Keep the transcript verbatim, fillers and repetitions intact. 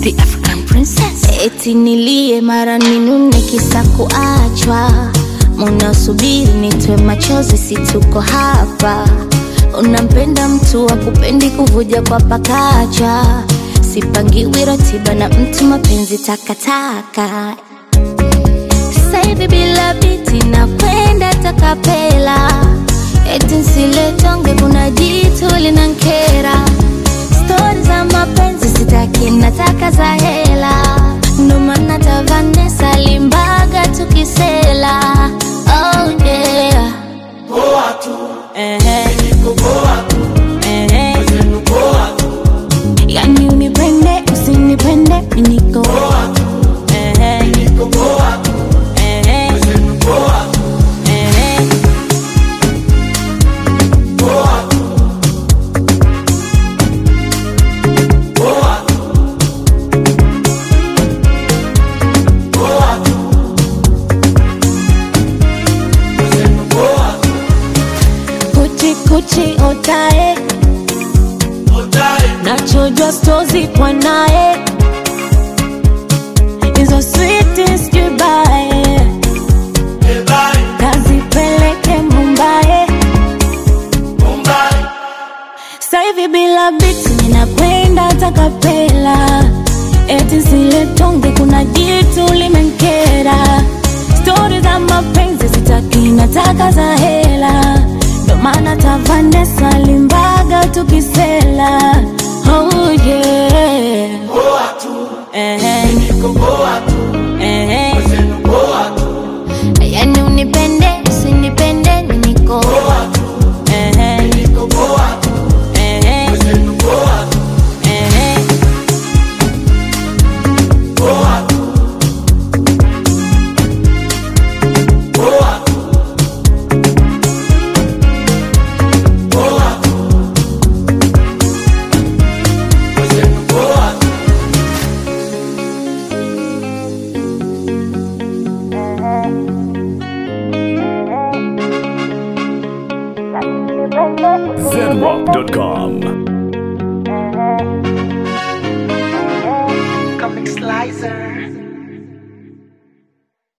the African princess. Eti nilie mara ninune kisa kuachwa, munasubiri nitwe machozi si tuko hapa. Unampenda mtu wa kupendi kuvuja kwa pakacha, sipangiwi ratiba na mtu mapenzi takataka. Sasa hivi bila biti na kwenda takapela, eti nsiletonge kuna jitu linankera. Stories za mapenzi sitaki nataka za hela, ndo maana ta Vanessa Limbaga tukisela. Oh yeah, poa tu, ehe, niko poa tu, ehe, wezenu poa tu. Yani unipende usinipende niko Poa tu, ehe, niko poa tu, ehe, wezenu poa tu. ehe. Poa tu, poa tu, poa tu, wezenu poa tu. Kuchi kuchi otae, Otae, nachojwa stozi kwa nae, hizo sweetest goodbye ebae, kazipeleke Mumbai. Mumbai. Sasa hivi bila biti ninakwenda takapela, eti siletonge kuna jitu limenkera. Stories za mapenzi sitaki nataka za hela, ndo maana ta Vanessa Limbaga tukisela. Oh yeah, Poa tu, ehe, niko poa tu, ehe. wezenu poa tu. Yani unipende usinipende niko Poa tu, ehe, niko poa tu, ehe, wezenu poa tu. ehe. Poa tu, poa tu, poa tu, wezenu poa tu. zedrock dot com. Comic Slicer.